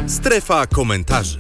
Strefa komentarzy.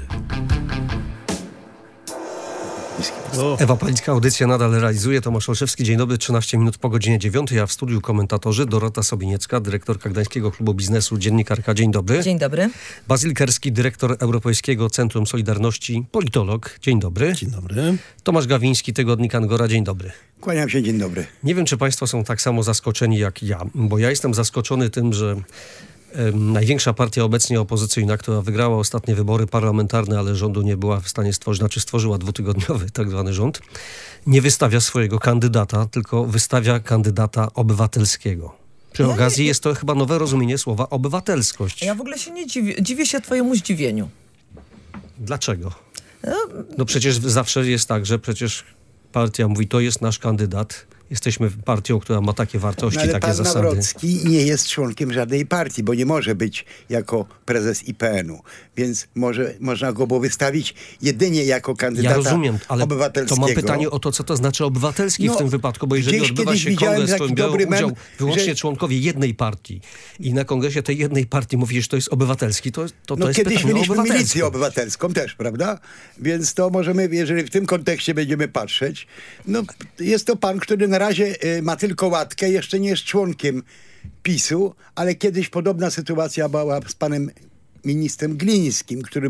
Ewa Palicka audycję nadal realizuje. Tomasz Olszewski, dzień dobry, 13 minut po godzinie 9. A w studiu komentatorzy Dorota Sobieniecka, dyrektorka Gdańskiego Klubu Biznesu, dziennikarka. Dzień dobry. Dzień dobry. Bazyl Kerski, dyrektor Europejskiego Centrum Solidarności, politolog. Dzień dobry. Dzień dobry. Tomasz Gawiński, tygodnik Angora. Dzień dobry. Kłaniam się, dzień dobry. Nie wiem, czy państwo są tak samo zaskoczeni jak ja, bo ja jestem zaskoczony tym, że największa partia obecnie opozycyjna, która wygrała ostatnie wybory parlamentarne, ale rządu nie była w stanie stworzyć, znaczy stworzyła dwutygodniowy tak zwany rząd, nie wystawia swojego kandydata, tylko wystawia kandydata obywatelskiego. Przy okazji jest to chyba nowe rozumienie słowa obywatelskość. Ja w ogóle się nie dziwię się twojemu zdziwieniu. Dlaczego? No przecież zawsze jest tak, że przecież partia mówi, to jest nasz kandydat. Jesteśmy partią, która ma takie wartości, ale takie pan zasady. Nawrocki nie jest członkiem żadnej partii, bo nie może być jako prezes IPN-u. Więc można go było wystawić jedynie jako kandydata Ja rozumiem, ale obywatelskiego. to mam pytanie o to, co to znaczy obywatelski w tym wypadku, bo jeżeli odbywa się kongres, w którym biorą udział wyłącznie członkowie jednej partii i na kongresie tej jednej partii mówisz, że to jest obywatelski, to jest kiedyś pytanie o mieliśmy obywatelskość. milicję obywatelską też, prawda? Więc to możemy, jeżeli w tym kontekście będziemy patrzeć, no jest to pan, który na razie ma tylko łatkę, jeszcze nie jest członkiem PiS-u, ale kiedyś podobna sytuacja była z panem ministrem Glińskim, który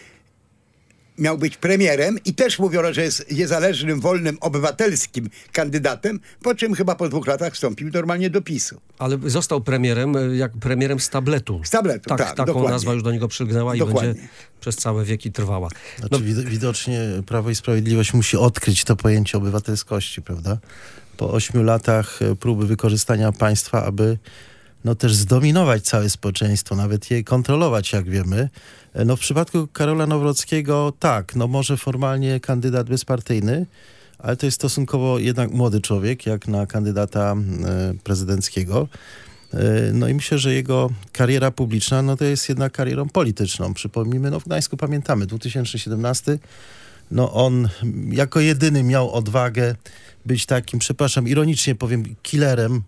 miał być premierem i też mówiono, że jest niezależnym, wolnym, obywatelskim kandydatem, po czym chyba po 2 latach wstąpił normalnie do PiS-u. Ale został premierem, jak premierem z tabletu. Z tabletu, tak, taką dokładnie. nazwa już do niego przylgnęła i będzie przez całe wieki trwała. Znaczy, widocznie Prawo i Sprawiedliwość musi odkryć to pojęcie obywatelskości, prawda? Po 8 latach próby wykorzystania państwa, aby też zdominować całe społeczeństwo, nawet je kontrolować, jak wiemy. W przypadku Karola Nawrockiego tak, może formalnie kandydat bezpartyjny, ale to jest stosunkowo jednak młody człowiek, jak na kandydata prezydenckiego. I myślę, że jego kariera publiczna, to jest jednak karierą polityczną. Przypomnijmy, w Gdańsku pamiętamy, 2017, on jako jedyny miał odwagę być takim, przepraszam, ironicznie powiem, killerem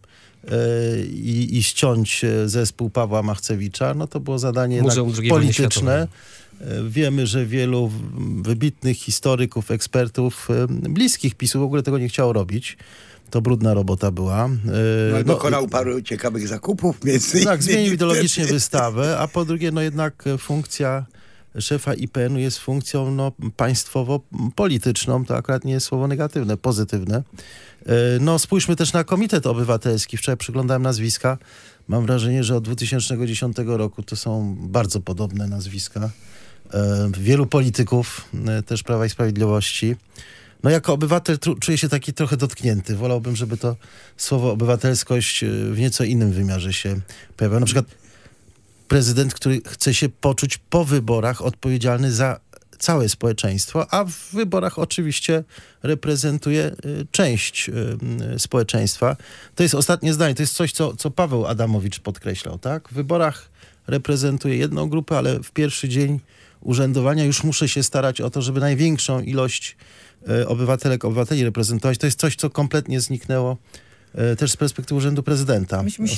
i ściąć zespół Pawła Machcewicza. To było zadanie polityczne. Wiemy, że wielu wybitnych historyków, ekspertów, bliskich PiS-u w ogóle tego nie chciało robić. To brudna robota była. Dokonał paru ciekawych zakupów. Tak, zmienił ideologicznie wystawę, a po drugie, jednak funkcja szefa IPN-u jest funkcją państwowo-polityczną. To akurat nie jest słowo negatywne, pozytywne. Spójrzmy też na Komitet Obywatelski. Wczoraj przyglądałem nazwiska. Mam wrażenie, że od 2010 roku to są bardzo podobne nazwiska. Wielu polityków, też Prawa i Sprawiedliwości. Jako obywatel czuję się taki trochę dotknięty. Wolałbym, żeby to słowo obywatelskość w nieco innym wymiarze się pojawiało. Na przykład prezydent, który chce się poczuć po wyborach odpowiedzialny za całe społeczeństwo, a w wyborach oczywiście reprezentuje część społeczeństwa. To jest ostatnie zdanie, to jest coś, co Paweł Adamowicz podkreślał, tak? W wyborach reprezentuje jedną grupę, ale w pierwszy dzień urzędowania już muszę się starać o to, żeby największą ilość obywateli reprezentować. To jest coś, co kompletnie zniknęło też z perspektywy urzędu prezydenta.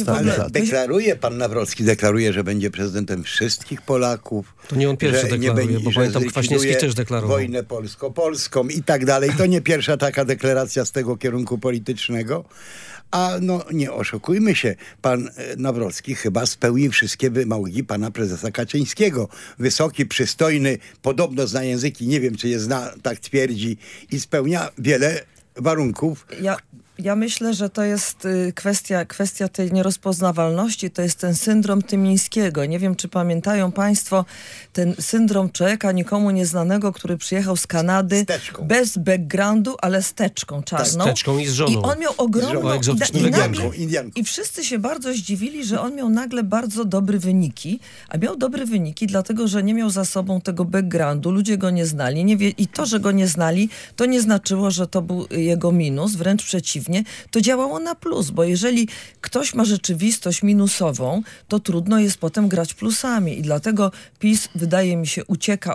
Pan Nawrocki deklaruje, że będzie prezydentem wszystkich Polaków. To nie on pierwszy deklaruje, bo pamiętam, Kwaśniewski też deklarował. Wojnę polsko-polską i tak dalej. To nie pierwsza taka deklaracja z tego kierunku politycznego. A nie oszukujmy się, pan Nawrocki chyba spełnił wszystkie wymogi pana prezesa Kaczyńskiego. Wysoki, przystojny, podobno zna języki, nie wiem czy je zna, tak twierdzi, i spełnia wiele warunków. Ja myślę, że to jest kwestia tej nierozpoznawalności, to jest ten syndrom Tymińskiego. Nie wiem, czy pamiętają państwo ten syndrom człowieka nikomu nieznanego, który przyjechał z Kanady bez backgroundu, ale z teczką czarną. Z teczką i z żoną. I on miał ogromną... Indianką. I wszyscy się bardzo zdziwili, że on miał nagle bardzo dobre wyniki, a miał dobre wyniki dlatego, że nie miał za sobą tego backgroundu, ludzie go nie znali. I to, że go nie znali, to nie znaczyło, że to był jego minus, wręcz przeciwnie. negatywnie, to działało na plus, bo jeżeli ktoś ma rzeczywistość minusową, to trudno jest potem grać plusami i dlatego PiS, wydaje mi się, ucieka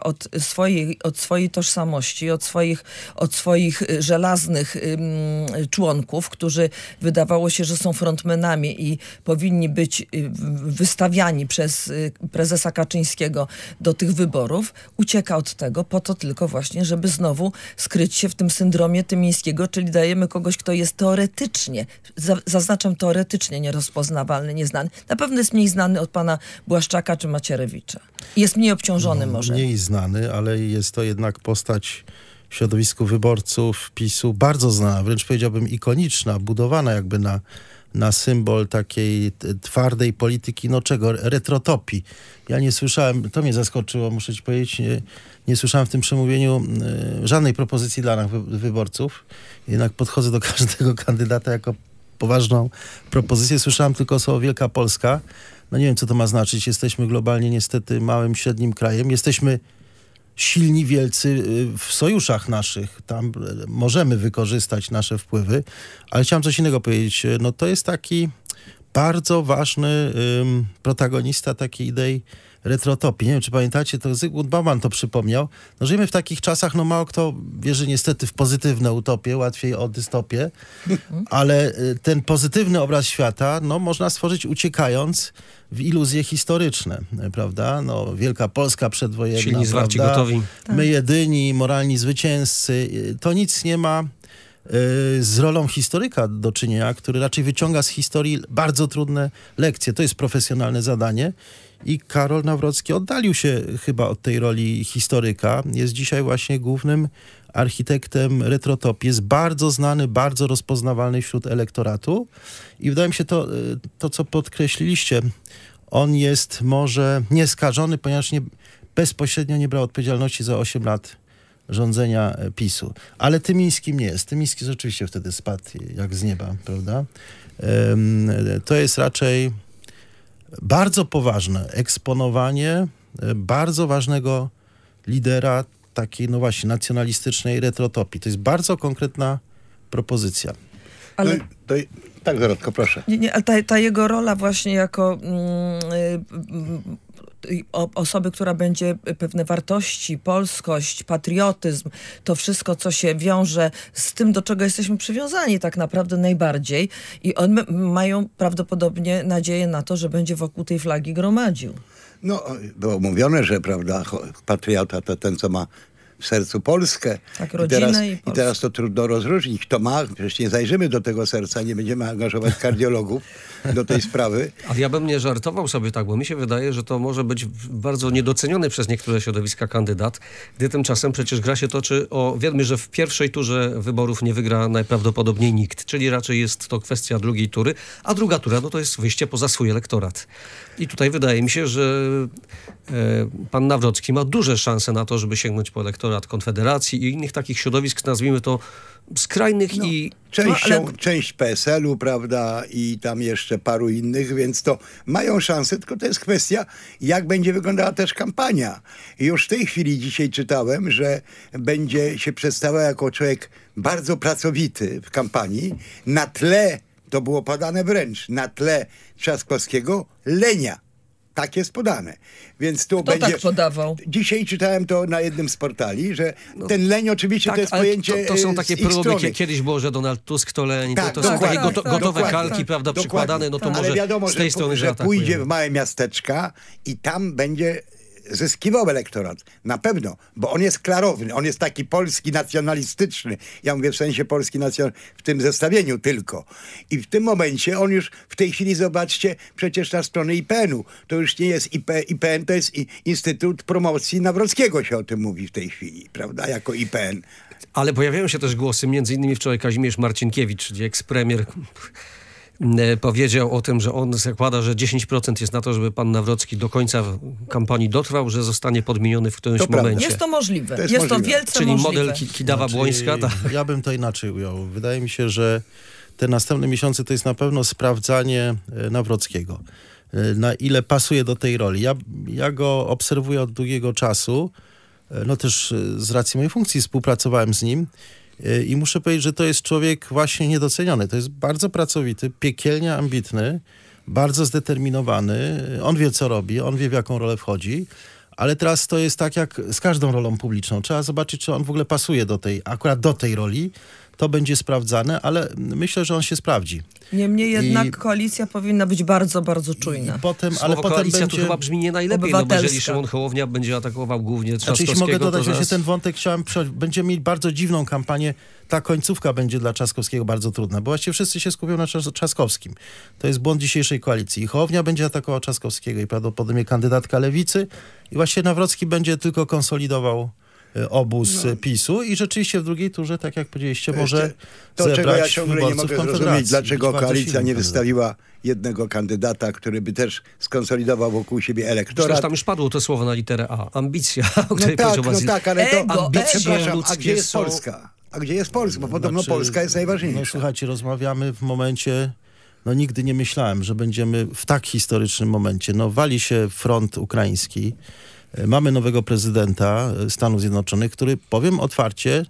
od swojej tożsamości, od swoich żelaznych członków, którzy wydawało się, że są frontmenami i powinni być wystawiani przez prezesa Kaczyńskiego do tych wyborów, ucieka od tego po to tylko właśnie, żeby znowu skryć się w tym syndromie Tymińskiego, czyli dajemy kogoś, kto jest teoretycznie, zaznaczam teoretycznie nierozpoznawalny, nieznany. Na pewno jest mniej znany od pana Błaszczaka czy Macierewicza. Jest mniej obciążony może. Mniej znany, ale jest to jednak postać w środowisku wyborców PiS-u bardzo znana, wręcz powiedziałbym ikoniczna, budowana jakby na symbol takiej twardej polityki, retrotopii. Ja nie słyszałem, to mnie zaskoczyło, muszę ci powiedzieć, nie słyszałem w tym przemówieniu żadnej propozycji dla nas wyborców. Jednak podchodzę do każdego kandydata jako poważną propozycję. Słyszałem tylko słowo Wielka Polska. No nie wiem, co to ma znaczyć. Jesteśmy globalnie niestety małym, średnim krajem. Jesteśmy silni, wielcy w sojuszach naszych. Tam możemy wykorzystać nasze wpływy. Ale chciałem coś innego powiedzieć. No to jest taki bardzo ważny protagonista takiej idei retrotopii. Nie wiem, czy pamiętacie, to Zygmunt Bauman to przypomniał. No, żyjemy w takich czasach, mało kto wierzy niestety w pozytywne utopie, łatwiej o dystopię, ale ten pozytywny obraz świata, można stworzyć uciekając w iluzje historyczne, prawda? Wielka Polska przedwojenna, silni, zwarci, gotowi. My jedyni, moralni zwycięzcy. To nic nie ma z rolą historyka do czynienia, który raczej wyciąga z historii bardzo trudne lekcje. To jest profesjonalne zadanie i Karol Nawrocki oddalił się chyba od tej roli historyka. Jest dzisiaj właśnie głównym architektem retrotopii. Jest bardzo znany, bardzo rozpoznawalny wśród elektoratu i wydaje mi się to co podkreśliliście, on jest może nieskażony, ponieważ bezpośrednio nie brał odpowiedzialności za 8 lat rządzenia PiS-u. Ale Tymińskim nie jest. Tymiński rzeczywiście wtedy spadł jak z nieba, prawda? To jest raczej bardzo poważne eksponowanie bardzo ważnego lidera takiej, właśnie, nacjonalistycznej retrotopii. To jest bardzo konkretna propozycja. Ale... Tak, Dorotko, proszę. Nie, ale ta jego rola właśnie jako osoby, która będzie pewne wartości, polskość, patriotyzm, to wszystko, co się wiąże z tym, do czego jesteśmy przywiązani tak naprawdę najbardziej. I one mają prawdopodobnie nadzieję na to, że będzie wokół tej flagi gromadził. Było mówione, że, prawda, patriota to ten, co ma w sercu Polskę. Tak, rodzinę i Polskę. I teraz to trudno rozróżnić. Kto ma, przecież nie zajrzymy do tego serca, nie będziemy angażować kardiologów do tej sprawy. Ale ja bym nie żartował sobie tak, bo mi się wydaje, że to może być bardzo niedoceniony przez niektóre środowiska kandydat, gdy tymczasem przecież gra się toczy wiemy, że w pierwszej turze wyborów nie wygra najprawdopodobniej nikt, czyli raczej jest to kwestia drugiej tury, a druga tura to jest wyjście poza swój elektorat. I tutaj wydaje mi się, że pan Nawrocki ma duże szanse na to, żeby sięgnąć po elektorat Konfederacji i innych takich środowisk, nazwijmy to skrajnych i... Część PSL-u, prawda, i tam jeszcze paru innych, więc to mają szansę, tylko to jest kwestia, jak będzie wyglądała też kampania. I już w tej chwili dzisiaj czytałem, że będzie się przedstawiał jako człowiek bardzo pracowity w kampanii, na tle, to było podane wręcz, na tle Trzaskowskiego, lenia. Tak jest podane. Więc tu Kto będzie... tak podawał? Dzisiaj czytałem to na jednym z portali, że ten leń oczywiście tak, to jest pojęcie to są takie z ich próby, strony. kiedyś było, że Donald Tusk to leń, Tak, to są takie gotowe dokładnie, kalki, prawda, dokładnie. przykładane, to Ale może wiadomo, z tej strony że pójdzie zaatakujemy. w małe miasteczka i tam będzie zyskiwał elektorat. Na pewno, bo on jest klarowny, on jest taki polski nacjonalistyczny. Ja mówię w sensie polski w tym zestawieniu tylko. I w tym momencie on już w tej chwili, zobaczcie, przecież na stronę IPN-u. To już nie jest IPN, to jest Instytut Promocji Nawrockiego, się o tym mówi w tej chwili, prawda, jako IPN. Ale pojawiają się też głosy, między innymi wczoraj Kazimierz Marcinkiewicz, czyli ekspremier, powiedział o tym, że on zakłada, że 10% jest na to, żeby pan Nawrocki do końca kampanii dotrwał, że zostanie podmieniony w którymś momencie. Jest to możliwe. To jest to możliwe. wielce Czyli możliwe. model Kidawa-Błońska. Ja bym to inaczej ujął. Wydaje mi się, że te następne miesiące to jest na pewno sprawdzanie Nawrockiego. Na ile pasuje do tej roli. Ja go obserwuję od długiego czasu. Też z racji mojej funkcji współpracowałem z nim. I muszę powiedzieć, że to jest człowiek właśnie niedoceniony. To jest bardzo pracowity, piekielnie ambitny, bardzo zdeterminowany. On wie, co robi, on wie, w jaką rolę wchodzi. Ale teraz to jest tak jak z każdą rolą publiczną. Trzeba zobaczyć, czy on w ogóle pasuje akurat do tej roli. To będzie sprawdzane, ale myślę, że on się sprawdzi. Niemniej jednak koalicja powinna być bardzo, bardzo czujna. Ale potem koalicja będzie... tu chyba brzmi nie najlepiej, no bo jeżeli Szymon Hołownia będzie atakował głównie Trzaskowskiego... Jeśli mogę dodać, właśnie ten wątek chciałem przyjąć. Będziemy mieli bardzo dziwną kampanię. Ta końcówka będzie dla Trzaskowskiego bardzo trudna, bo właściwie wszyscy się skupią na Trzaskowskim. To jest błąd dzisiejszej koalicji. I Hołownia będzie atakował Trzaskowskiego i prawdopodobnie kandydatka Lewicy i właśnie Nawrocki będzie tylko konsolidował obóz PiS-u i rzeczywiście w drugiej turze, tak jak powiedzieliście, może to, czego ja ciągle nie wyborców mogę zrozumieć, dlaczego koalicja nie wystawiła jednego kandydata, który by też skonsolidował wokół siebie elektorat. Przecież tam już padło to słowo na literę A. Ambicja, o której tak, ale to... Przepraszam, a gdzie jest Polska? A gdzie jest Polska? Bo podobno Polska jest najważniejsza. No słuchajcie, rozmawiamy w momencie... No nigdy nie myślałem, że będziemy w tak historycznym momencie. No wali się front ukraiński. Mamy nowego prezydenta Stanów Zjednoczonych, który, powiem otwarcie,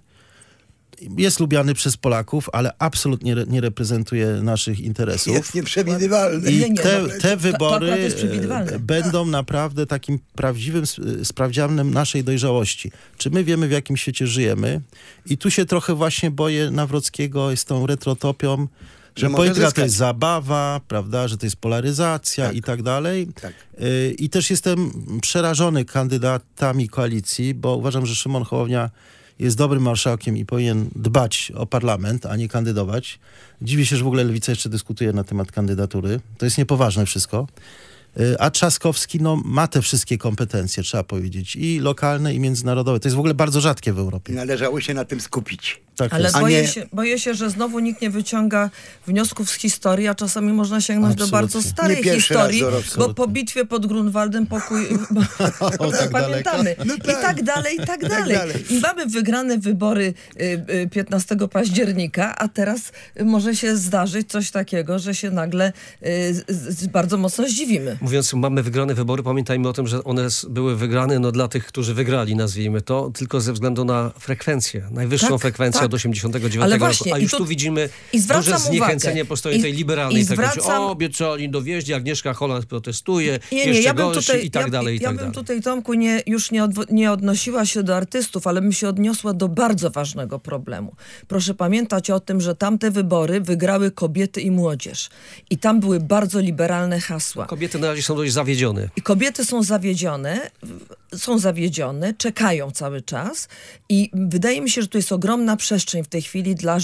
jest lubiany przez Polaków, ale absolutnie nie reprezentuje naszych interesów. Jest nieprzewidywalny. I te wybory będą naprawdę takim prawdziwym sprawdzianem naszej dojrzałości. Czy my wiemy, w jakim świecie żyjemy? I tu się trochę właśnie boję Nawrockiego z tą retrotopią, że polityka to jest zabawa, prawda, że to jest polaryzacja i tak dalej. Tak. I też jestem przerażony kandydatami koalicji, bo uważam, że Szymon Hołownia jest dobrym marszałkiem i powinien dbać o parlament, a nie kandydować. Dziwię się, że w ogóle Lewica jeszcze dyskutuje na temat kandydatury. To jest niepoważne wszystko. A Trzaskowski ma te wszystkie kompetencje, trzeba powiedzieć, i lokalne, i międzynarodowe. To jest w ogóle bardzo rzadkie w Europie. I należało się na tym skupić. Tak ale boję się, że znowu nikt nie wyciąga wniosków z historii, a czasami można sięgnąć do bardzo starej historii, bo po bitwie pod Grunwaldem pokój pamiętamy. I tak dalej, i tak dalej. I mamy wygrane wybory 15 października, a teraz może się zdarzyć coś takiego, że się nagle bardzo mocno zdziwimy. Mówiąc, mamy wygrane wybory, pamiętajmy o tym, że one były wygrane dla tych, którzy wygrali, nazwijmy to, tylko ze względu na frekwencję, najwyższą frekwencję od 89 roku. A już tu widzimy duże zniechęcenie po stronie tej liberalnej. Obiecali dowieźli, Agnieszka Holland protestuje, jeszcze gorsi i tak dalej. Ja bym tutaj, Tomku, już nie odnosiła się do artystów, ale bym się odniosła do bardzo ważnego problemu. Proszę pamiętać o tym, że tamte wybory wygrały kobiety i młodzież. I tam były bardzo liberalne hasła. Kobiety na razie są dość zawiedzione. I kobiety są zawiedzione, czekają cały czas i wydaje mi się, że tu jest ogromna przestrzeń w tej chwili dla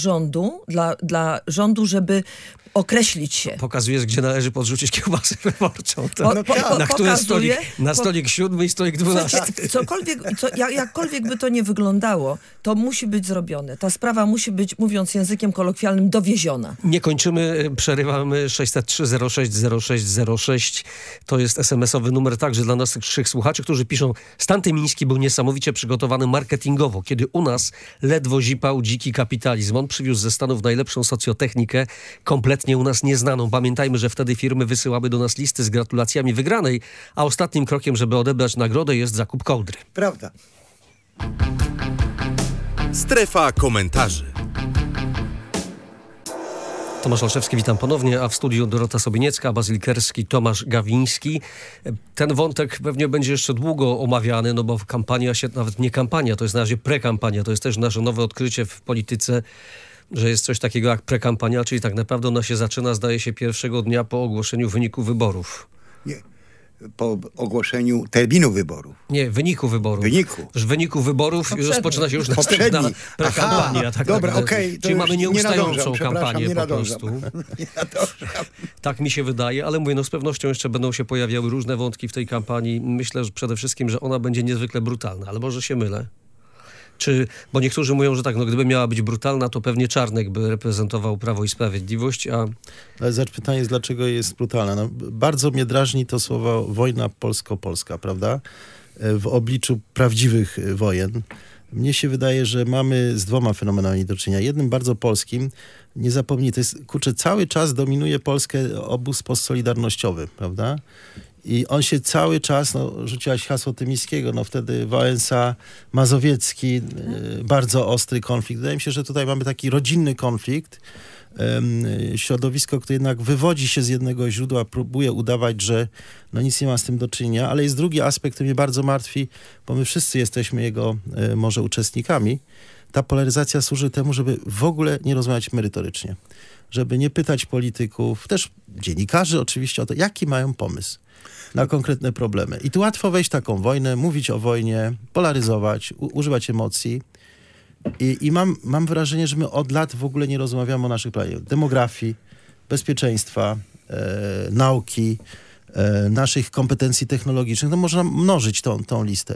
rządu, żeby określić się. Pokazujesz, gdzie należy podrzucić kiełbasę wyborczą. Na które stolik 7 i stolik 12. Jakkolwiek by to nie wyglądało, to musi być zrobione. Ta sprawa musi być, mówiąc językiem kolokwialnym, dowieziona. Nie kończymy, przerywamy 603 06 06 06. To jest SMS-owy numer także dla naszych słuchaczy, którzy piszą: stan tymiński był niesamowicie przygotowany marketingowo, kiedy u nas ledwo zipał dziki kapitalizm. On przywiózł ze Stanów najlepszą socjotechnikę, kompletnie u nas nieznaną. Pamiętajmy, że wtedy firmy wysyłały do nas listy z gratulacjami wygranej, a ostatnim krokiem, żeby odebrać nagrodę, jest zakup kołdry. Prawda. Strefa komentarzy. Tomasz Olszewski, witam ponownie, a w studiu Dorota Sobieniecka, Bazyl Kerski, Tomasz Gawiński. Ten wątek pewnie będzie jeszcze długo omawiany, no bo kampania się, nawet nie kampania, to jest na razie prekampania, to jest też nasze nowe odkrycie w polityce, że jest coś takiego jak prekampania, czyli tak naprawdę ona się zaczyna, zdaje się, pierwszego dnia po ogłoszeniu wyniku wyborów. Nie. Po ogłoszeniu terminu wyborów. Nie, wyniku wyborów. W wyniku wyborów rozpoczyna się już następna prekampania. Dobra, okej. Czyli mamy nieustającą kampanię po prostu. Tak mi się wydaje, ale mówię, z pewnością jeszcze będą się pojawiały różne wątki w tej kampanii. Myślę, że przede wszystkim, że ona będzie niezwykle brutalna, ale może się mylę. Bo niektórzy mówią, że tak, gdyby miała być brutalna, to pewnie Czarnek by reprezentował Prawo i Sprawiedliwość, Ale pytanie jest, dlaczego jest brutalna. Bardzo mnie drażni to słowo wojna polsko-polska, prawda? W obliczu prawdziwych wojen. Mnie się wydaje, że mamy z dwoma fenomenami do czynienia. Jednym bardzo polskim, nie zapomnij, to jest, cały czas dominuje Polskę obóz postsolidarnościowy, prawda? I on się cały czas, rzuciłaś hasło Tymińskiego, wtedy Wałęsa, Mazowiecki, bardzo ostry konflikt. Wydaje mi się, że tutaj mamy taki rodzinny konflikt, środowisko, które jednak wywodzi się z jednego źródła, próbuje udawać, że nic nie ma z tym do czynienia, ale jest drugi aspekt, który mnie bardzo martwi, bo my wszyscy jesteśmy jego może uczestnikami. Ta polaryzacja służy temu, żeby w ogóle nie rozmawiać merytorycznie, żeby nie pytać polityków, też dziennikarzy oczywiście o to, jaki mają pomysł na konkretne problemy. I tu łatwo wejść w taką wojnę, mówić o wojnie, polaryzować, używać emocji. I mam wrażenie, że my od lat w ogóle nie rozmawiamy o naszych planach. Demografii, bezpieczeństwa, nauki, naszych kompetencji technologicznych. Można mnożyć tą listę.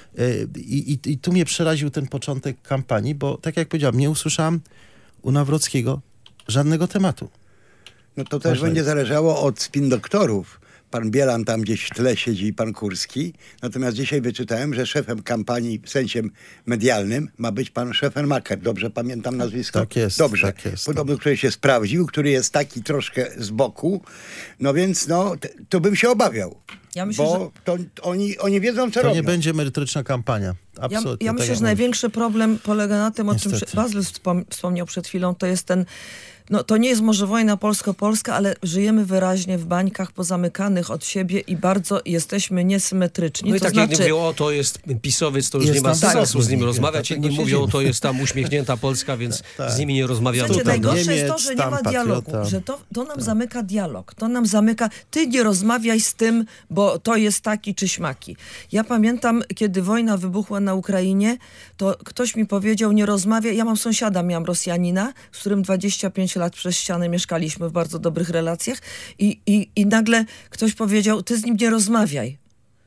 I tu mnie przeraził ten początek kampanii, bo tak jak powiedziałem, nie usłyszałem u Nawrockiego żadnego tematu. No to też będzie zależało od spin doktorów. Pan Bielan tam gdzieś w tle siedzi i pan Kurski. Natomiast dzisiaj wyczytałem, że szefem kampanii w sensie medialnym ma być pan Szefermaker. Dobrze pamiętam nazwisko? Tak jest. Dobrze. Tak jest, Podobno, który się sprawdził, który jest taki troszkę z boku. No więc to bym się obawiał. Ja myślę, bo oni wiedzą, co robią. To nie będzie merytoryczna kampania. Absolutnie. Ja myślę, że największy problem polega na tym, o czym Niestety. Bazyl wspomniał przed chwilą, to jest ten, to nie jest może wojna polsko-polska, ale żyjemy wyraźnie w bańkach pozamykanych od siebie i bardzo jesteśmy niesymetryczni. No i to tak znaczy, jedni mówią, to jest PiS-owiec, to już Jest nie ma tam sensu z nim tak, rozmawiać, dlatego inni mówią, to jest tam uśmiechnięta Polska, więc z nimi nie rozmawiamy. Słuchajcie, Tutaj najgorsze jest to, Niemiec, że nie ma tam dialogu, patriota. że to nam zamyka dialog, to nam zamyka, ty nie rozmawiaj z tym, bo to jest taki czy śmaki. Ja pamiętam, kiedy wojna wybuchła na Ukrainie, to ktoś mi powiedział, nie rozmawiaj, ja mam sąsiada, miałam Rosjanina, z którym 25 lat przez ścianę mieszkaliśmy w bardzo dobrych relacjach i nagle ktoś powiedział, ty z nim nie rozmawiaj.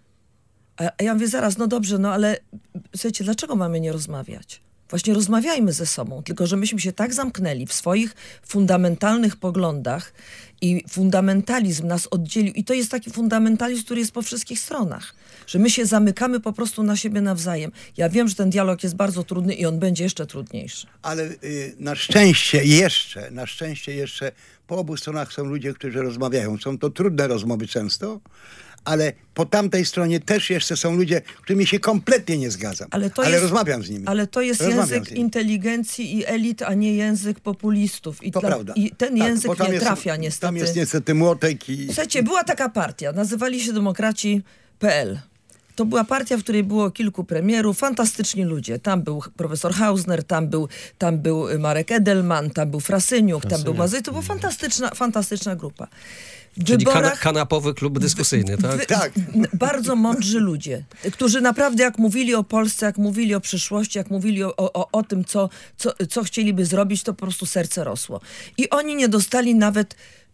A ja mówię, zaraz, no dobrze, ale słuchajcie, dlaczego mamy nie rozmawiać? Właśnie rozmawiajmy ze sobą, tylko że myśmy się tak zamknęli w swoich fundamentalnych poglądach i fundamentalizm nas oddzielił. I to jest taki fundamentalizm, który jest po wszystkich stronach. Że my się zamykamy po prostu na siebie nawzajem. Ja wiem, że ten dialog jest bardzo trudny i on będzie jeszcze trudniejszy. Ale na szczęście jeszcze po obu stronach są ludzie, którzy rozmawiają. Są to trudne rozmowy często, ale po tamtej stronie też jeszcze są ludzie, którymi się kompletnie nie zgadzam. Ale rozmawiam z nimi. Ale to jest język inteligencji i elit, a nie język populistów. Prawda. I ten język nie trafia niestety. Tam jest niestety młotek Słuchajcie, była taka partia, nazywali się Demokraci.pl. To była partia, w której było kilku premierów, fantastyczni ludzie. Tam był profesor Hausner, tam był Marek Edelman, tam był Frasyniuk, tam był Mazy. To była fantastyczna grupa. Czyli kanapowy klub dyskusyjny, tak? Tak. Bardzo mądrzy ludzie, którzy naprawdę jak mówili o Polsce, jak mówili o przyszłości, jak mówili o tym, co chcieliby zrobić, to po prostu serce rosło. I oni nie dostali nawet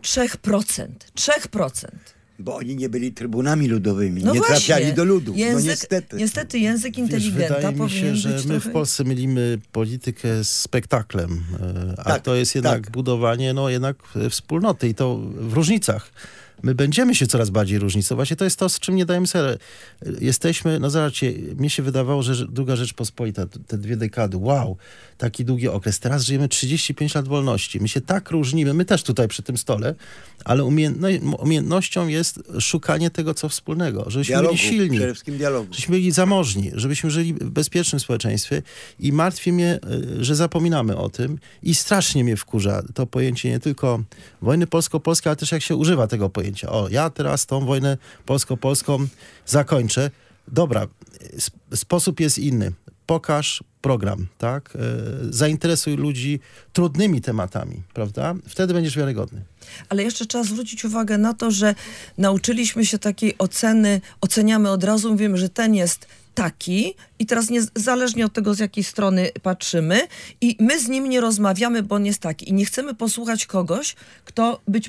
3%. 3%. Bo oni nie byli trybunami ludowymi, No nie właśnie. trafiali do ludu. Niestety. Niestety język inteligenta wydaje mi się, powinien że być my w Polsce mylimy politykę z spektaklem, a to jest jednak budowanie jednak wspólnoty i to w różnicach. My będziemy się coraz bardziej różnicować. Właśnie to jest to, z czym nie dajemy sobie. Jesteśmy, zobaczcie, mnie się wydawało, że Druga Rzeczpospolita, te 2 dekady, wow, taki długi okres. Teraz żyjemy 35 lat wolności. My się tak różnimy, my też tutaj przy tym stole, ale umiejętnością jest szukanie tego, co wspólnego. Żebyśmy byli silni, przede wszystkim dialogu. żebyśmy byli zamożni, żebyśmy żyli w bezpiecznym społeczeństwie i martwi mnie, że zapominamy o tym i strasznie mnie wkurza to pojęcie nie tylko wojny polsko-polskiej, ale też jak się używa tego pojęcia. Ja teraz tą wojnę polsko-polską zakończę. Dobra, sposób jest inny. Pokaż program, tak? Zainteresuj ludzi trudnymi tematami, prawda? Wtedy będziesz wiarygodny. Ale jeszcze trzeba zwrócić uwagę na to, że nauczyliśmy się takiej oceny, oceniamy od razu, mówimy, że ten jest taki i teraz niezależnie od tego, z jakiej strony patrzymy i my z nim nie rozmawiamy, bo on jest taki i nie chcemy posłuchać kogoś, kto być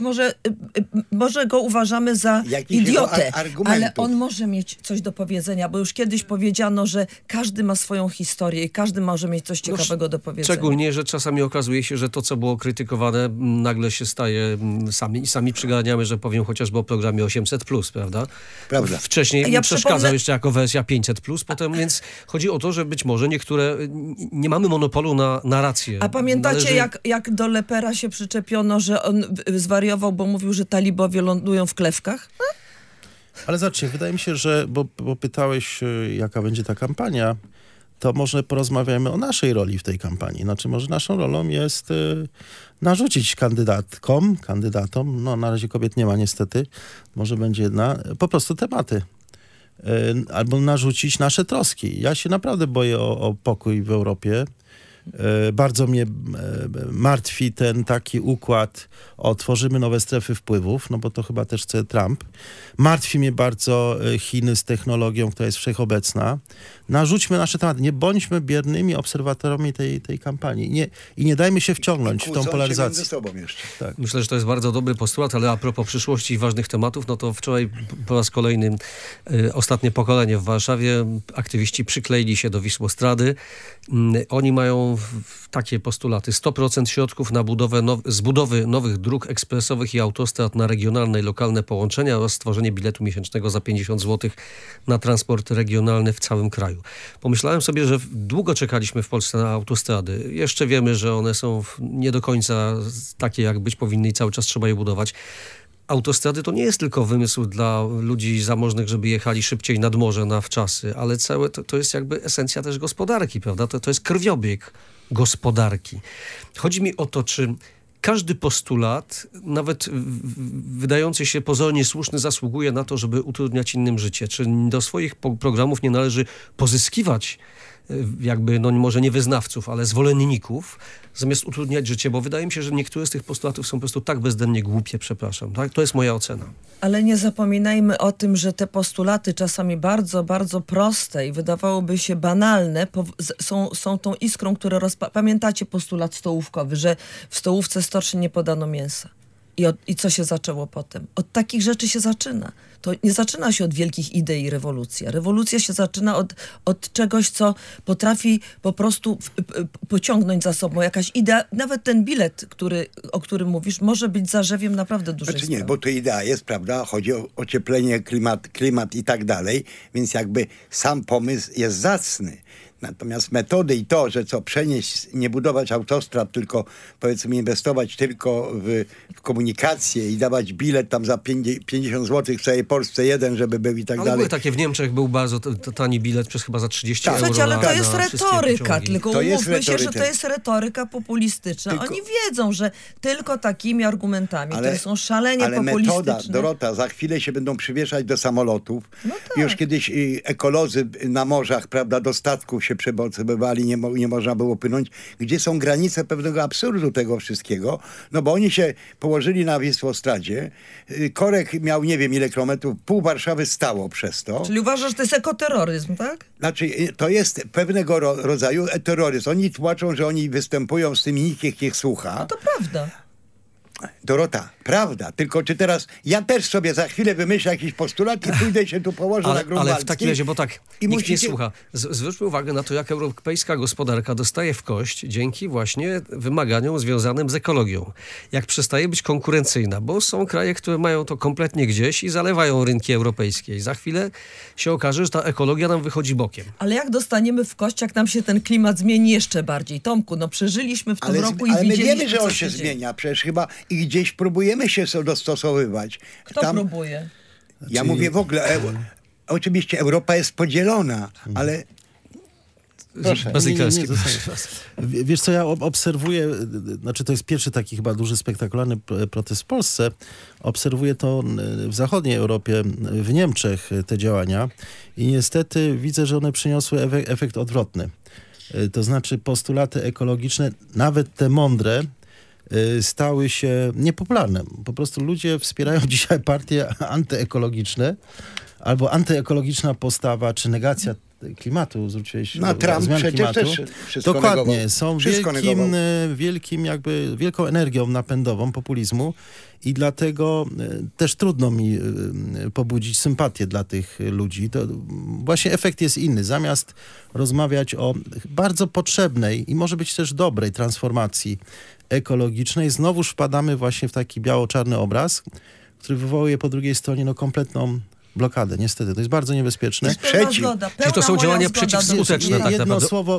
może go uważamy za idiotę, ale on może mieć coś do powiedzenia, bo już kiedyś powiedziano, że każdy ma swoją historię i każdy może mieć coś ciekawego do powiedzenia. Szczególnie, że czasami okazuje się, że to, co było krytykowane, nagle się staje sami przyganiamy, że powiem chociażby o programie 800+, prawda? Prawda. Wcześniej przeszkadzał jeszcze jako wersja 500+, potem, więc chodzi o to, że być może niektóre, nie mamy monopolu na narrację. A pamiętacie, jak do Lepera się przyczepiono, że on zwariował, bo mówił, że talibowie lądują w klewkach? Ale zobaczcie, wydaje mi się, że, bo pytałeś, jaka będzie ta kampania, to może porozmawiamy o naszej roli w tej kampanii. Znaczy, może naszą rolą jest narzucić kandydatom, no na razie kobiet nie ma niestety, może będzie jedna, po prostu tematy. Albo narzucić nasze troski. Ja się naprawdę boję o pokój w Europie. Bardzo mnie martwi ten taki układ, tworzymy nowe strefy wpływów, no bo to chyba też chce Trump. Martwi mnie bardzo Chiny z technologią, która jest wszechobecna. Narzućmy nasze tematy, nie bądźmy biernymi obserwatorami tej kampanii i nie dajmy się wciągnąć w tą polaryzację. Ze sobą jeszcze. Tak. Myślę, że to jest bardzo dobry postulat, ale a propos przyszłości i ważnych tematów, no to wczoraj po raz kolejny ostatnie pokolenie w Warszawie, aktywiści przykleili się do Wisłostrady. Oni mają takie postulaty: 100% środków na z budowy nowych dróg ekspresowych i autostrad na regionalne i lokalne połączenia oraz stworzenie biletu miesięcznego za 50 zł na transport regionalny w całym kraju. Pomyślałem sobie, że długo czekaliśmy w Polsce na autostrady. Jeszcze wiemy, że one są nie do końca takie, jak być powinny i cały czas trzeba je budować. Autostrady to nie jest tylko wymysł dla ludzi zamożnych, żeby jechali szybciej nad morze na wczasy, ale całe to jest jakby esencja też gospodarki, prawda? To jest krwiobieg gospodarki. Chodzi mi o to, czy każdy postulat, nawet wydający się pozornie słuszny, zasługuje na to, żeby utrudniać innym życie. Czy do swoich programów nie należy pozyskiwać jakby, no może nie wyznawców, ale zwolenników, zamiast utrudniać życie, bo wydaje mi się, że niektóre z tych postulatów są po prostu tak bezdennie głupie, przepraszam. Tak? To jest moja ocena. Ale nie zapominajmy o tym, że te postulaty czasami bardzo, bardzo proste i wydawałoby się banalne, są tą iskrą, która pamiętacie postulat stołówkowy, że w stołówce stoczni nie podano mięsa. I co się zaczęło potem? Od takich rzeczy się zaczyna. To nie zaczyna się od wielkich idei i rewolucji. Rewolucja się zaczyna od czegoś, co potrafi po prostu pociągnąć za sobą jakaś idea. Nawet ten bilet, o którym mówisz, może być zarzewiem naprawdę dużej sprawy. Nie, bo to idea jest, prawda? Chodzi o ocieplenie, klimat i tak dalej, więc jakby sam pomysł jest zacny. Natomiast metody i to, że przenieść, nie budować autostrad, tylko powiedzmy inwestować tylko w komunikację i dawać bilet tam za 50 zł w całej Polsce, jeden, żeby był i tak dalej. Były takie w Niemczech, był bardzo tani bilet przez chyba za 30 euro. Słuchajcie, ale to jest retoryka, tylko to umówmy się, że to jest retoryka populistyczna. Oni wiedzą, że tylko takimi argumentami, które są szalenie populistyczne. Ale metoda, Dorota, za chwilę się będą przywieszać do samolotów. No tak. Już kiedyś ekolodzy na morzach, prawda, do statków się przebywali, nie można było płynąć. Gdzie są granice pewnego absurdu tego wszystkiego? No bo oni się położyli na Wisłostradzie. Korek miał nie wiem ile kilometrów, pół Warszawy stało przez to. Czyli uważasz, że to jest ekoterroryzm, tak? Znaczy, to jest pewnego rodzaju terroryzm. Oni tłumaczą, że oni występują z tym, nikt ich słucha. No to prawda. Dorota, prawda, tylko czy teraz ja też sobie za chwilę wymyślę jakiś postulat i pójdę się tu położę na Grunwaldzkiej. Ale w takim razie, bo tak, nikt nie słucha. Zwróćmy uwagę na to, jak europejska gospodarka dostaje w kość dzięki właśnie wymaganiom związanym z ekologią. Jak przestaje być konkurencyjna, bo są kraje, które mają to kompletnie gdzieś i zalewają rynki europejskie. I za chwilę się okaże, że ta ekologia nam wychodzi bokiem. Ale jak dostaniemy w kość, jak nam się ten klimat zmieni jeszcze bardziej? Tomku, no przeżyliśmy w tym roku i ale widzieliśmy, my wiemy, że on się zmienia. Przecież chyba i gdzieś próbujemy się dostosowywać. Kto próbuje? Ja mówię w ogóle, oczywiście Europa jest podzielona, ale... Proszę. Wiesz co, ja obserwuję, znaczy to jest pierwszy taki chyba duży, spektakularny protest w Polsce. Obserwuję to w zachodniej Europie, w Niemczech te działania i niestety widzę, że one przyniosły efekt odwrotny. To znaczy postulaty ekologiczne, nawet te mądre, stały się niepopularne. Po prostu ludzie wspierają dzisiaj partie antyekologiczne albo antyekologiczna postawa, czy negacja klimatu, zwróciłeś no, Trump zmian przecież klimatu. Też wszystko dokładnie, negował. są wielką energią napędową populizmu i dlatego też trudno mi pobudzić sympatię dla tych ludzi. To właśnie efekt jest inny. Zamiast rozmawiać o bardzo potrzebnej i może być też dobrej transformacji ekologicznej, znowuż wpadamy właśnie w taki biało-czarny obraz, który wywołuje po drugiej stronie kompletną blokadę, niestety. To jest bardzo niebezpieczne. Czyli to są działania przeciwskuteczne tak Jedno naprawdę. słowo,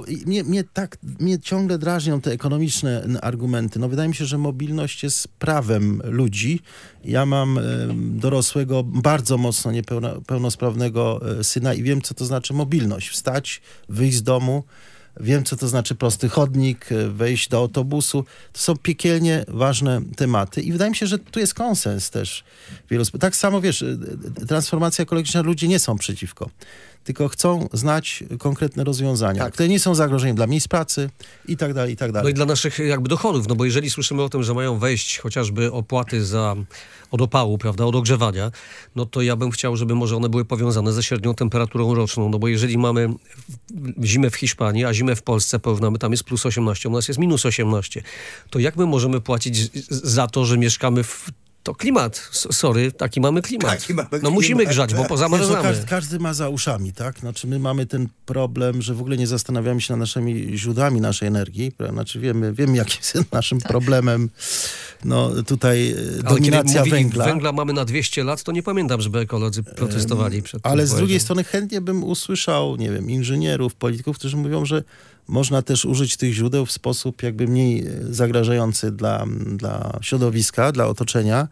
mnie ciągle drażnią te ekonomiczne argumenty. No wydaje mi się, że mobilność jest prawem ludzi. Ja mam dorosłego, bardzo mocno niepełnosprawnego syna i wiem, co to znaczy mobilność. Wstać, wyjść z domu. Wiem, co to znaczy prosty chodnik, wejść do autobusu. To są piekielnie ważne tematy i wydaje mi się, że tu jest konsens też. Tak samo, wiesz, transformacja ekologiczna, ludzie nie są przeciwko, tylko chcą znać konkretne rozwiązania, które nie są zagrożeniem dla miejsc pracy i tak dalej, i tak dalej. No i dla naszych jakby dochodów, no bo jeżeli słyszymy o tym, że mają wejść chociażby opłaty od opału, prawda, od ogrzewania, no to ja bym chciał, żeby może one były powiązane ze średnią temperaturą roczną, no bo jeżeli mamy zimę w Hiszpanii, a zimę w Polsce porównamy, tam jest plus 18, u nas jest minus 18, to jak my możemy płacić za to, że mieszkamy w... To klimat. Sorry, taki mamy klimat. No musimy grzać, bo pozamarzamy. Każdy ma za uszami, tak? Znaczy my mamy ten problem, że w ogóle nie zastanawiamy się nad naszymi źródłami naszej energii. Znaczy wiemy jaki jest naszym problemem. No tutaj dominacja węgla. Węgla mamy na 200 lat, to nie pamiętam, żeby ekolodzy protestowali przed tym. Ale z drugiej strony chętnie bym usłyszał, nie wiem, inżynierów, polityków, którzy mówią, że można też użyć tych źródeł w sposób jakby mniej zagrażający dla środowiska, dla otoczenia.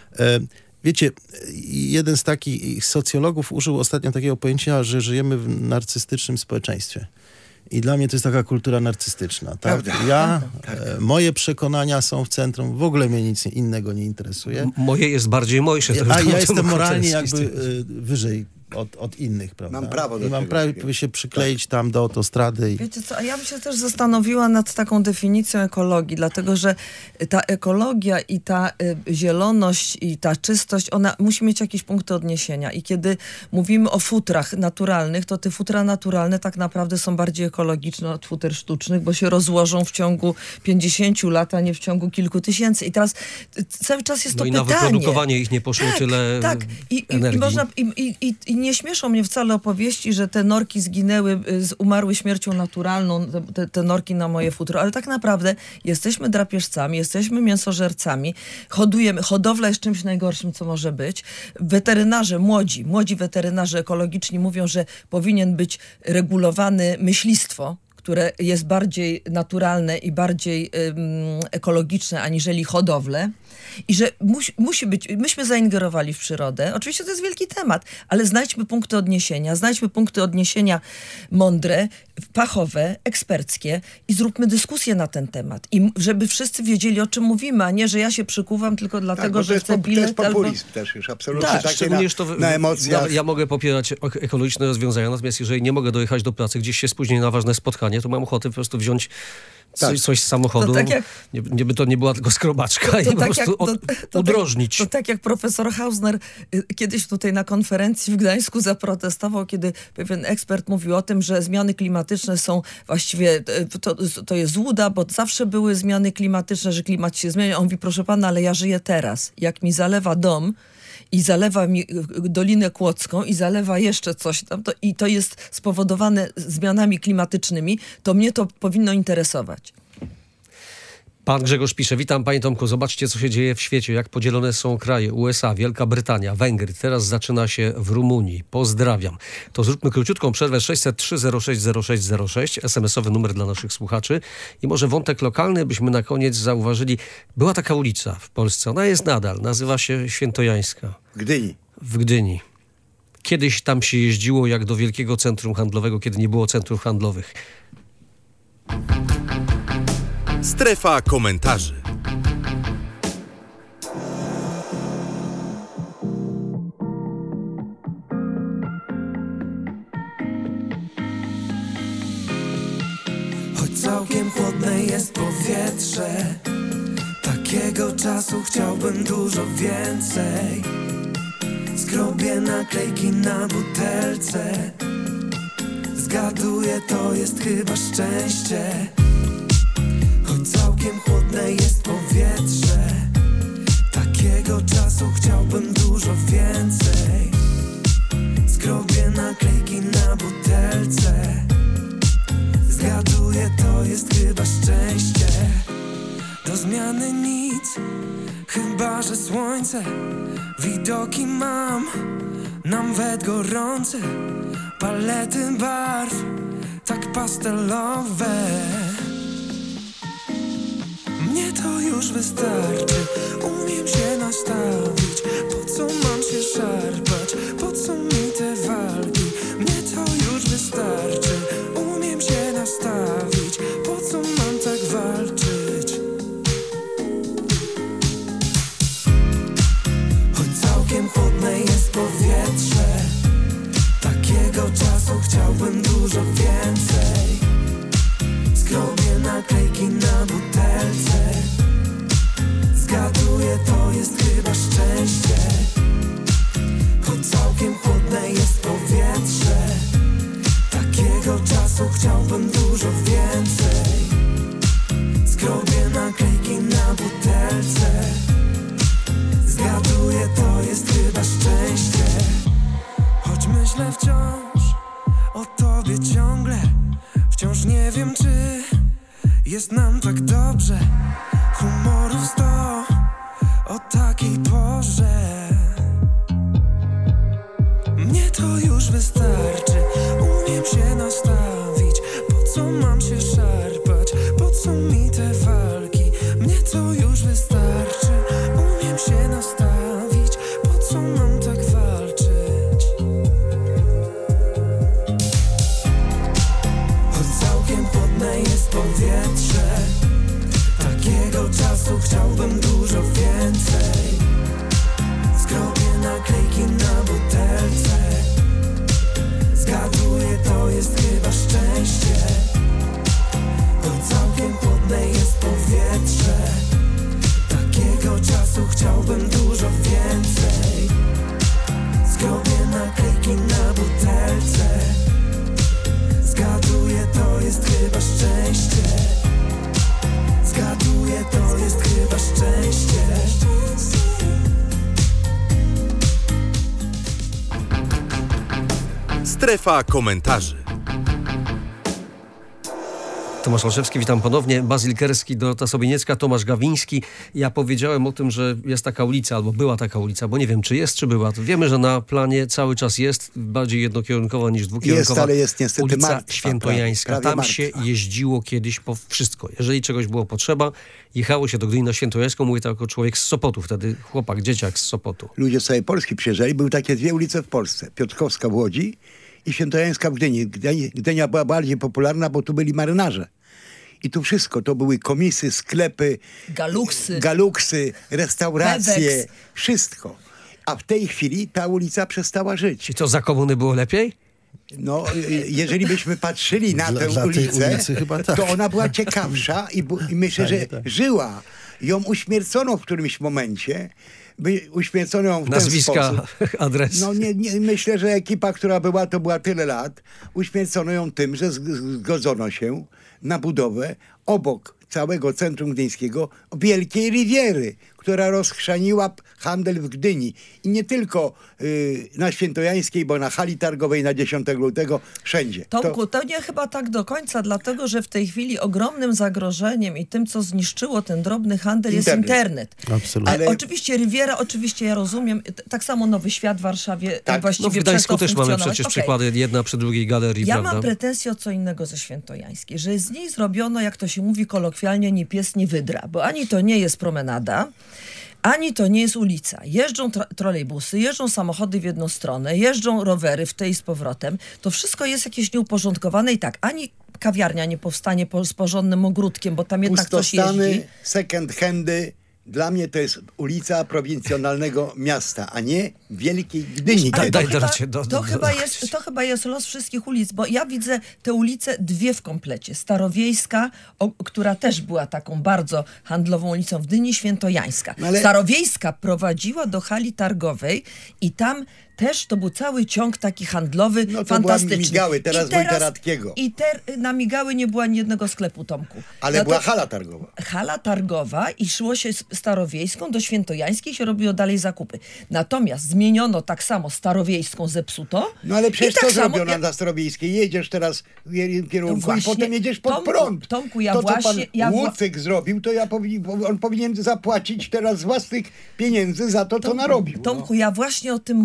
Wiecie, jeden z takich socjologów użył ostatnio takiego pojęcia, że żyjemy w narcystycznym społeczeństwie. I dla mnie to jest taka kultura narcystyczna. Tak? Moje przekonania są w centrum, w ogóle mnie nic innego nie interesuje. Moje jest bardziej mojsze. A ja jestem moralnie jakby wyżej od innych, prawda? Mam prawo do I mam prawo się przykleić tam do autostrady. Wiecie co, a ja bym się też zastanowiła nad taką definicją ekologii, dlatego że ta ekologia i ta zieloność i ta czystość, ona musi mieć jakieś punkty odniesienia. I kiedy mówimy o futrach naturalnych, to te futra naturalne tak naprawdę są bardziej ekologiczne od futer sztucznych, bo się rozłożą w ciągu 50 lat, a nie w ciągu kilku tysięcy. I teraz cały czas jest to pytanie. No i na wyprodukowanie ich nie poszło tyle energii. I nie śmieszą mnie wcale opowieści, że te norki zginęły, umarły śmiercią naturalną, te norki na moje futro, ale tak naprawdę jesteśmy drapieżcami, jesteśmy mięsożercami, hodowla jest czymś najgorszym, co może być. Weterynarze, młodzi weterynarze ekologiczni mówią, że powinien być regulowane myślistwo, które jest bardziej naturalne i bardziej ekologiczne aniżeli hodowle. I że musi być, myśmy zaingerowali w przyrodę. Oczywiście to jest wielki temat, ale znajdźmy punkty odniesienia mądre, fachowe, eksperckie i zróbmy dyskusję na ten temat. I żeby wszyscy wiedzieli, o czym mówimy, a nie, że ja się przykuwam tylko dlatego, że chcę bilet. To jest populizm też już, absolutnie. Tak, szczególnie na emocjach. Ja mogę popierać ekologiczne rozwiązania, natomiast jeżeli nie mogę dojechać do pracy, gdzieś się spóźnię na ważne spotkanie, to mam ochotę po prostu wziąć coś z samochodu, to nie była tylko skrobaczka i po prostu udrożnić. To tak jak profesor Hausner kiedyś tutaj na konferencji w Gdańsku zaprotestował, kiedy pewien ekspert mówił o tym, że zmiany klimatyczne są właściwie, to jest złuda, bo zawsze były zmiany klimatyczne, że klimat się zmienia. On mówi, proszę pana, ale ja żyję teraz. Jak mi zalewa dom i zalewa mi Dolinę Kłodzką i zalewa jeszcze coś tam, i to jest spowodowane zmianami klimatycznymi, to mnie to powinno interesować. Pan Grzegorz pisze, witam panie Tomku, zobaczcie co się dzieje w świecie, jak podzielone są kraje, USA, Wielka Brytania, Węgry, teraz zaczyna się w Rumunii, pozdrawiam. To zróbmy króciutką przerwę, 603-06-06-06, SMS-owy numer dla naszych słuchaczy i może wątek lokalny, byśmy na koniec zauważyli, była taka ulica w Polsce, ona jest nadal, nazywa się Świętojańska. W Gdyni. Kiedyś tam się jeździło jak do wielkiego centrum handlowego, kiedy nie było centrów handlowych. Strefa komentarzy. Choć całkiem chłodne jest powietrze, takiego czasu chciałbym dużo więcej. Skrobię naklejki na butelce, zgaduję, to jest chyba szczęście. Choć całkiem chłodne jest powietrze, takiego czasu chciałbym dużo więcej. Skrobię naklejki na butelce, zgaduję, to jest chyba szczęście. Do zmiany nic, chyba że słońce. Widoki mam nam wet gorące palety barw, tak pastelowe. Mnie to już wystarczy, umiem się nastawić. Po co mam się szarpać, po co mi te walki? Mnie to już wystarczy, umiem się nastawić. Po co mam tak walczyć? Choć całkiem chłodne jest powietrze, takiego czasu chciałbym dużo więcej. Skrobię naklejki na butelce, zgaduję, to jest chyba szczęście. Choć całkiem chłodne jest powietrze, takiego czasu chciałbym dużo więcej. Skrobię naklejki na butelce, zgaduję, to jest chyba szczęście. Choć myślę wciąż o tobie ciągle, wciąż nie wiem, czy jest nam tak dobrze. Humorów 100 o takiej porze. Mnie to już wystarczy, umiem się nastawić. Po co mam się szarpać, po co mi te walki? Mnie to już wystarczy, umiem się nastawić. Po co mam tak walczyć? Choć całkiem chłodne jest powietrze, takiego czasu chciałbym dużo więcej. Skrobię naklejki na butelce, zgaduję, to jest chyba szczęście. Choć całkiem chłodne jest powietrze, takiego czasu chciałbym dużo więcej. Skrobię naklejki na butelce, zgaduję, to jest chyba szczęście. Zgaduję, to jest chyba szczęście. Strefa komentarzy. Tomasz Olszewski, witam ponownie. Bazyl Kerski, Dorota Sobieniecka, Tomasz Gawiński. Ja powiedziałem o tym, że jest taka ulica, albo była taka ulica, bo nie wiem, czy jest, czy była. Wiemy, że na planie cały czas jest, bardziej jednokierunkowa niż dwukierunkowa. Jest, ale jest niestety ulica martwa, Świętojańska. prawie Tam martwa. się jeździło kiedyś po wszystko. Jeżeli czegoś było potrzeba, jechało się do Gdyni na Świętojańską. Mówię to jako człowiek z Sopotu, wtedy chłopak, dzieciak z Sopotu. Ludzie z całej Polski przyjeżdżali. Były takie dwie ulice w Polsce. Piotrkowska w Łodzi i Świętojańska w Gdyni. Gdynia była bardziej popularna, bo tu byli marynarze. I tu wszystko. To były komisy, sklepy, galuksy, restauracje, Pewex. wszystko. A w tej chwili ta ulica przestała żyć. I to za komuny było lepiej? No, jeżeli byśmy patrzyli na tę Dla tej ulicę, ulicy chyba tak. to ona była ciekawsza i myślę, że żyła. Ją uśmiercono w którymś momencie. Uśmiercono ją w Nazwiska, ten sposób. adres. No nie, myślę, że ekipa, która była, to była tyle lat. Uśmiercono ją tym, że zgodzono się na budowę obok całego centrum gdyńskiego wielkiej riviery, która rozchrzaniła handel w Gdyni. I nie tylko na Świętojańskiej, bo na hali targowej na 10 lutego, wszędzie. Tomku, to nie chyba tak do końca, dlatego że w tej chwili ogromnym zagrożeniem i tym, co zniszczyło ten drobny handel, jest internet. Absolutnie. Ale oczywiście Riviera, oczywiście ja rozumiem, tak samo Nowy Świat w Warszawie Tak. właściwie No w Gdańsku przestał też mamy funkcjonować. przecież Okej. przykłady, jedna przy drugiej galerii, Ja prawda? mam pretensje o co innego ze Świętojańskiej, że z niej zrobiono, jak to się mówi kolokwialnie, ni pies, ni wydra, bo ani to nie jest promenada, ani to nie jest ulica. Jeżdżą trolejbusy, jeżdżą samochody w jedną stronę, jeżdżą rowery w tej z powrotem. To wszystko jest jakieś nieuporządkowane i tak, ani kawiarnia nie powstanie z porządnym ogródkiem, bo tam jednak coś Pustostany, jeździ. second handy. Dla mnie to jest ulica prowincjonalnego miasta, a nie wielkiej Gdyni. Ale to, daj, chyba, Dorocie, to chyba jest los wszystkich ulic, bo ja widzę te ulice dwie w komplecie. Starowiejska, która też była taką bardzo handlową ulicą w Gdyni, Świętojańska. No ale- Starowiejska prowadziła do hali targowej i tam też to był cały ciąg taki handlowy, No to fantastyczny. była Migały, teraz Wojta Radkiego. I na Migały nie była ani jednego sklepu, Tomku. Ale No to- była hala targowa. hala targowa i szło się z Starowiejską do Świętojańskiej, się robiło dalej zakupy. Natomiast zmieniono tak samo Starowiejską, zepsuto. No ale przecież i tak co samo zrobiono na Starowiejskiej? Jedziesz teraz w jednym kierunku i właśnie, potem jedziesz pod Tomku, prąd. Tomku, ja to, co właśnie- pan Łucyk zrobił, to on powinien zapłacić teraz z własnych pieniędzy za to, co narobił. Tomku, ja właśnie o tym Ale mówię. ktoś tam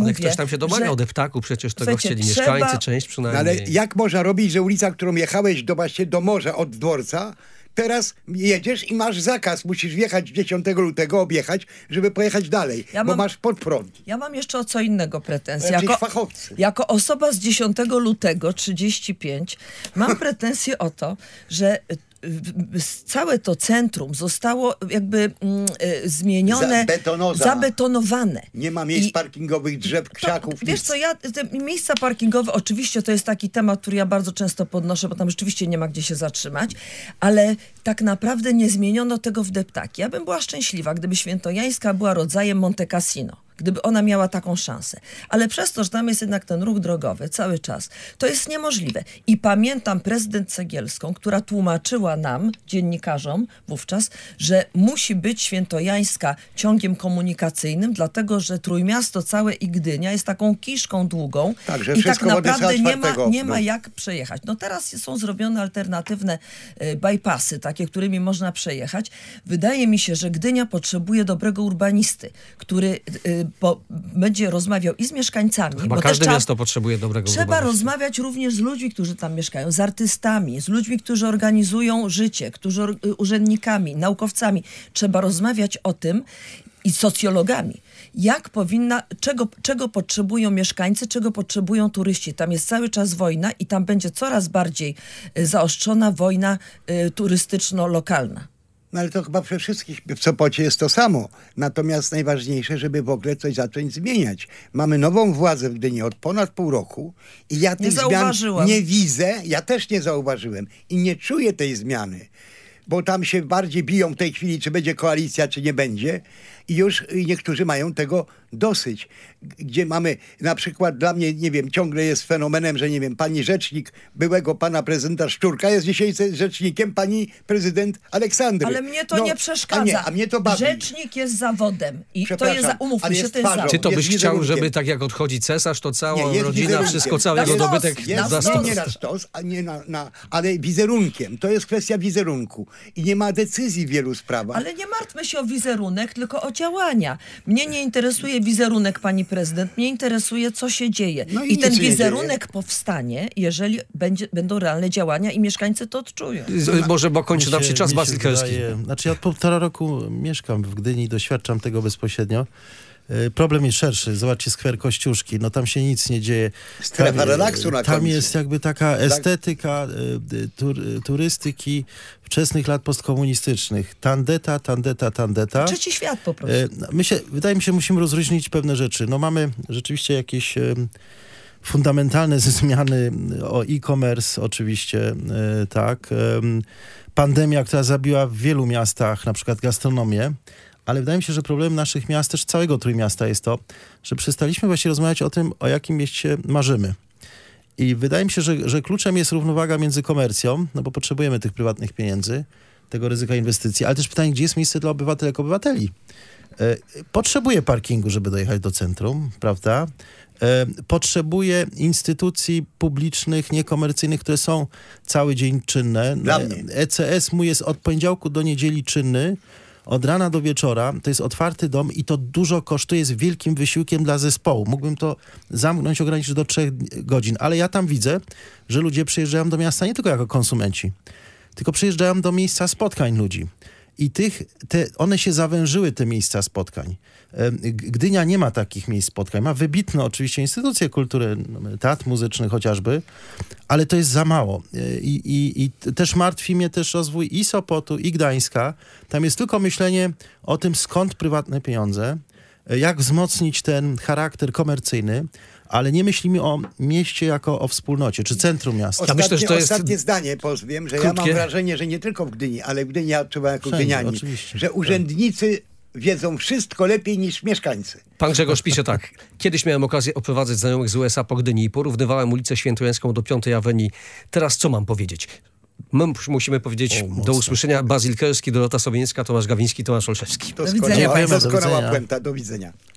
tam się domagał że- deptaku, przecież tego Słuchajcie, chcieli trzeba- mieszkańcy, część No przynajmniej. ale jak można robić, że ulica, którą jechałeś właśnie do morza od dworca, teraz jedziesz i masz zakaz, musisz wjechać 10 lutego, objechać, żeby pojechać dalej, Ja bo mam- masz pod prąd. Ja mam jeszcze o co innego pretensje. Jacyś fachowcy. Jako osoba z 10 lutego 35 mam pretensje o to, że całe to centrum zostało jakby zmienione, zabetonowane. Nie ma miejsc I- parkingowych, drzew, krzaków. Wiesz co, te miejsca parkingowe, oczywiście to jest taki temat, który ja bardzo często podnoszę, bo tam rzeczywiście nie ma gdzie się zatrzymać, ale tak naprawdę nie zmieniono tego w deptaki. Ja bym była szczęśliwa, gdyby Świętojańska była rodzajem Monte Cassino, gdyby ona miała taką szansę. Ale przez to, że tam jest jednak ten ruch drogowy cały czas, to jest niemożliwe. I pamiętam prezydent Cegielską, która tłumaczyła nam, dziennikarzom wówczas, że musi być Świętojańska ciągiem komunikacyjnym, dlatego że Trójmiasto całe i Gdynia jest taką kiszką długą Tak, że i tak wszystko naprawdę Władysława nie ma IV. jak przejechać. No teraz są zrobione alternatywne bypassy, takie, którymi można przejechać. Wydaje mi się, że Gdynia potrzebuje dobrego urbanisty, który będzie rozmawiał i z mieszkańcami. Chyba bo też każde miasto potrzebuje dobrego Trzeba urbanisty. rozmawiać również z ludźmi, którzy tam mieszkają, z artystami, z ludźmi, którzy organizują życie, urzędnikami, naukowcami. Trzeba rozmawiać o tym i socjologami. Czego potrzebują mieszkańcy, czego potrzebują turyści. Tam jest cały czas wojna i tam będzie coraz bardziej zaostrzona wojna turystyczno-lokalna. No ale to chyba we wszystkich w Sopocie jest to samo. Natomiast najważniejsze, żeby w ogóle coś zacząć zmieniać. Mamy nową władzę w Gdyni od ponad pół roku i ja tych zmian zauważyłam. nie widzę. Ja też nie zauważyłem i nie czuję tej zmiany. Bo tam się bardziej biją w tej chwili, czy będzie koalicja, czy nie będzie. I już niektórzy mają tego dosyć. Gdzie mamy, na przykład dla mnie, nie wiem, ciągle jest fenomenem, że nie wiem, pani rzecznik byłego pana prezydenta Szczurka jest dzisiaj rzecznikiem pani prezydent Aleksandry. Ale mnie to nie przeszkadza. A mnie to bawi. Rzecznik jest zawodem. I to jest, umówmy ale się, jest to jest twarzą. zawód. Ty to jest byś chciał, wizerunkiem. żeby tak jak odchodzi cesarz, to cała Nie, jest rodzina, wizerunkiem. wszystko, cały jego Na stos, dobytek jest za na stos. Nie na sztos, a nie ale wizerunkiem. To jest kwestia wizerunku. I nie ma decyzji w wielu sprawach. Ale nie martwmy się o wizerunek, tylko o działania. Mnie nie interesuje wizerunek pani prezydent, mnie interesuje, co się dzieje. No i I ten nic się nie wizerunek powstanie, jeżeli będą realne działania i mieszkańcy to odczują. Może, bo kończy nam się czas, Mi Basil Kelski. wydaje- Znaczy ja od 1,5 roku mieszkam w Gdyni i doświadczam tego bezpośrednio. Problem jest szerszy. Zobaczcie skwer Kościuszki. No tam się nic nie dzieje. Strefa relaksu na Tam końcu. jest jakby taka estetyka turystyki wczesnych lat postkomunistycznych. Tandeta. Trzeci świat po prostu. Wydaje mi się, musimy rozróżnić pewne rzeczy. No mamy rzeczywiście jakieś fundamentalne zmiany o e-commerce oczywiście, tak. Pandemia, która zabiła w wielu miastach, na przykład gastronomię. Ale wydaje mi się, że problemem naszych miast, też całego Trójmiasta jest to, że przestaliśmy właśnie rozmawiać o tym, o jakim mieście marzymy. I wydaje mi się, że kluczem jest równowaga między komercją, no bo potrzebujemy tych prywatnych pieniędzy, tego ryzyka inwestycji, ale też pytanie, gdzie jest miejsce dla obywatelek, obywateli. Potrzebuje parkingu, żeby dojechać do centrum, prawda? Potrzebuje instytucji publicznych, niekomercyjnych, które są cały dzień czynne. Dla mnie. ECS mu jest od poniedziałku do niedzieli czynny, od rana do wieczora, to jest otwarty dom i to dużo kosztuje, jest wielkim wysiłkiem dla zespołu. Mógłbym to zamknąć, ograniczyć do 3 godzin, ale ja tam widzę, że ludzie przyjeżdżają do miasta nie tylko jako konsumenci, tylko przyjeżdżają do miejsca spotkań ludzi. I one się zawężyły, te miejsca spotkań. Gdynia nie ma takich miejsc spotkań. Ma wybitne oczywiście instytucje kultury, teatr muzyczny chociażby, ale to jest za mało. I też martwi mnie też rozwój i Sopotu, i Gdańska. Tam jest tylko myślenie o tym, skąd prywatne pieniądze, jak wzmocnić ten charakter komercyjny, ale nie myślimy o mieście jako o wspólnocie, czy centrum miasta. Ja myślę, że to jest Ostatnie zdanie powiem, że ja krótkie. mam wrażenie, że nie tylko w Gdyni, ale w Gdyni ja odczuwam jako Wszędzie, gdynianin, oczywiście. że urzędnicy wiedzą wszystko lepiej niż mieszkańcy. Pan Grzegorz pisze tak. Kiedyś miałem okazję oprowadzać znajomych z USA po Gdyni i porównywałem ulicę Świętojańską do 5 Awenii. Teraz co mam powiedzieć? My musimy powiedzieć do usłyszenia. Basil Kelski, Dorota Sobieńska, Tomasz Gawiński, Tomasz Olszewski. To Do widzenia. doskonała Do widzenia. puenta. Do widzenia.